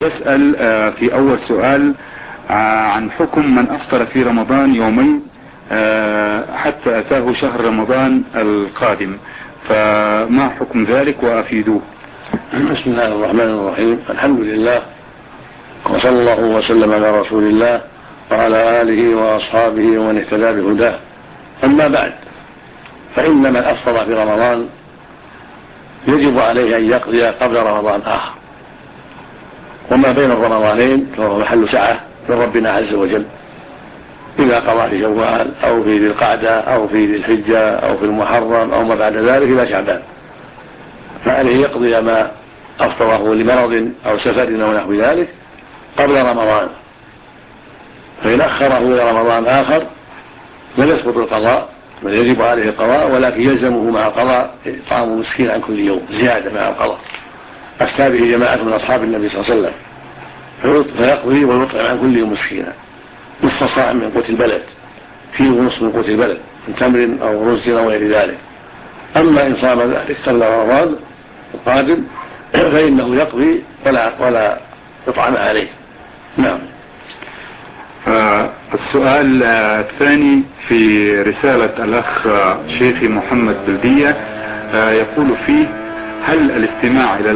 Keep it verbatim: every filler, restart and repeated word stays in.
يسأل في أول سؤال عن حكم من أفطر في رمضان يومين حتى أتاه شهر رمضان القادم، فما حكم ذلك وأفيدوه؟ بسم الله الرحمن الرحيم. الحمد لله وصلى الله وسلم على رسول الله وعلى آله وأصحابه ومن اهتدى بهداه. أما بعد، فإن من أفطر في رمضان يجب عليه أن يقضي قبل رمضان آخر، وما بين الرمضانين فهو محل سعة من ربنا عز وجل، إذا قضى في شوال أو في ذي القعدة أو في ذي الحجة أو في المحرم أو ما بعد ذلك إلى شعبان، فعليه يقضي ما أفطره لمرض أو سفر أو نحو ذلك قبل رمضان، فإن أخره إلى رمضان آخر لم يسقط القضاء، بل يجب عليه القضاء، ولكن يلزمه مع القضاء إطعام مسكين عن كل يوم زيادة مع القضاء. أفتى به جماعة من أصحاب النبي صلى الله عليه وسلم، فيقضي ويطعم عن كل يوم مسكينا نصف صاع من قوت البلد، فيه ونصف من قوت البلد من تمر أو رز أو غير ذلك. أما إن صام ذلك قبل رمضان القادم فإنه يقضي ولا ولا يطعم عليه. نعم. آه السؤال الثاني في رسالة الأخ شيخي محمد بلدية، آه يقول فيه: هل الاستماع إلى